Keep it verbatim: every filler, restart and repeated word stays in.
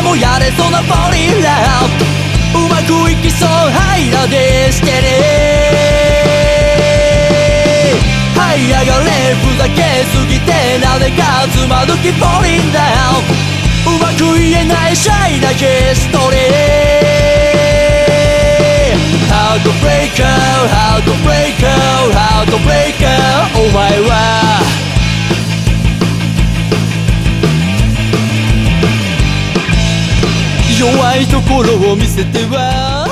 もやれそうなフォーリーラブ、うまくいきそうハイラでしてね。這い上がれふざけすぎてなぜかつまずきフォーリーラブ、うまく言えないシャイなヒストリー。ハートブレイカーハートブレイカーハートブレイカー、お前は弱いところを見せては